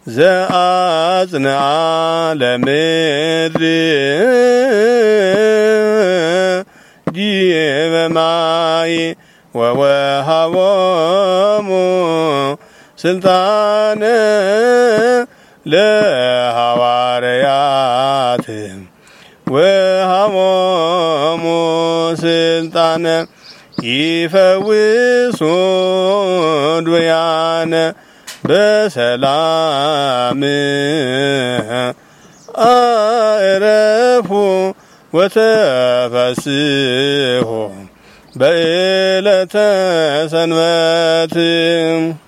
ዘአጽንዓ ለምድር ዲበ ማይ ወወሃቦሙ ስልጣነ ለሐዋርያት ወሃቦሙ ስልጣነ ይፈውሱ ድውያነ በሰላም አዕረፉ ወተፈስሑ በዕለተ ሰንበት